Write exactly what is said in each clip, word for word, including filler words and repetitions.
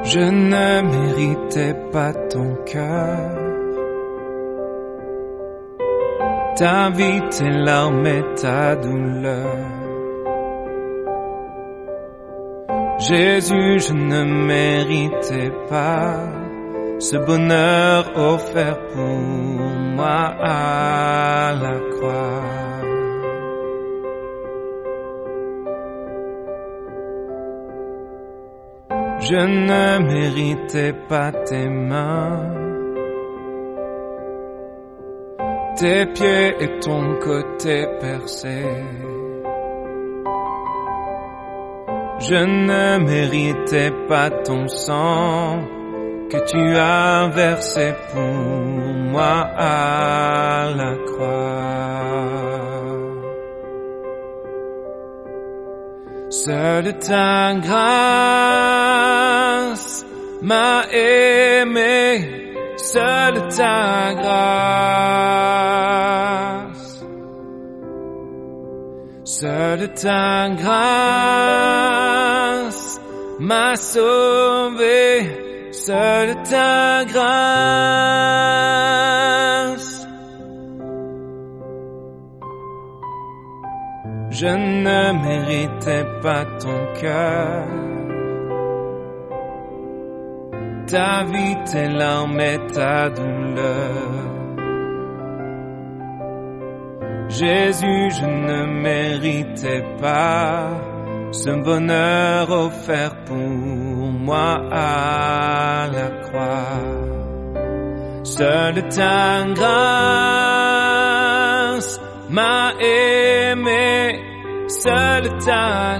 Je ne méritais pas ton cœur, ta vie, tes larmes et ta douleur. Jésus, je ne méritais pas ce bonheur offert pour moi à la croix. Je ne méritais pas tes mains, tes pieds et ton côté percé. Je ne méritais pas ton sang que tu as versé pour moi à la croix. Seule ta grâce m'a aimé, seule ta grâce, seule ta grâce m'a sauvé, seule ta grâce. Je ne méritais pas ton cœur, ta vie, tes larmes et ta douleur. Jésus, je ne méritais pas ce bonheur offert pour moi à la croix. Seule ta grâce m'a aimé, seule ta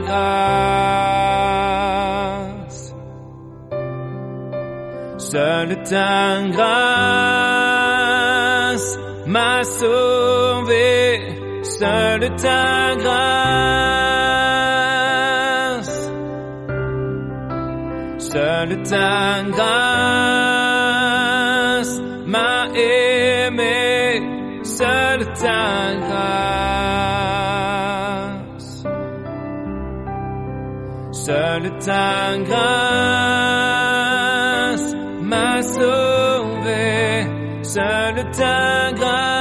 grâce, seule ta grâce m'a sauvé, seule ta grâce, seule ta grâce m'a aimé, seule ta grâce, seule ta grâce m'a sauvé, seule ta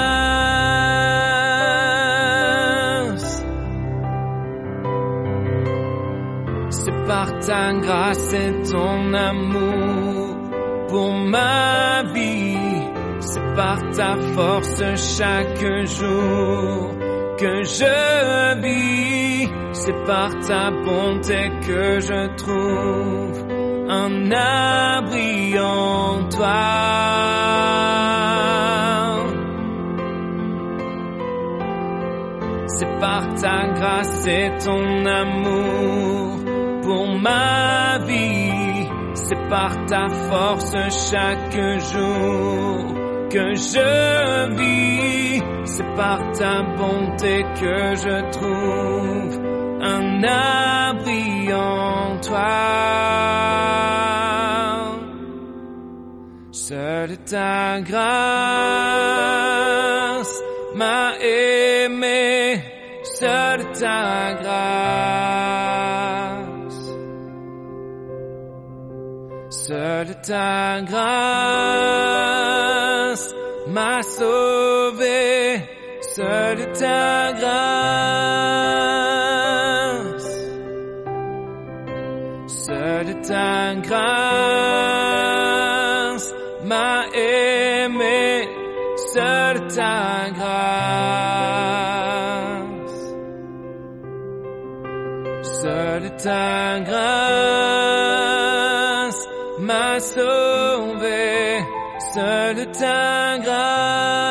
grâce. C'est par ta grâce et ton amour pour ma vie, c'est par ta force chaque jour que je vis, c'est par ta bonté que je trouve un abri en toi. C'est par ta grâce et ton amour pour ma vie, c'est par ta force chaque jour que je vis, c'est par ta bonté que je trouve un abri en toi. Seule ta grâce m'a aimé, seule ta grâce, seule ta grâce m'a sauvé, seule ta grâce, seule ta grâce m'a aimé, seule ta grâce, seule ta grâce m'a sauvé, seule ta grâce.